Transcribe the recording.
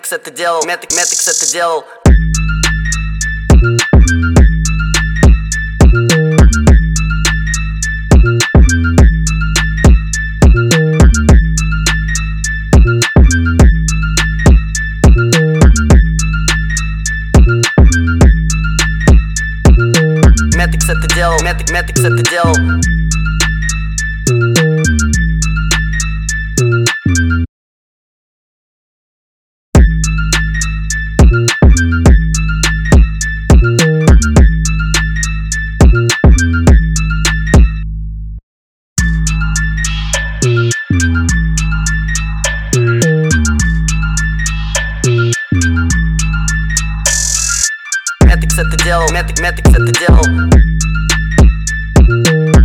Methics это делал, Methics это делал. Methics это делал, Methics это делал. Methics это делал, Methics это делал.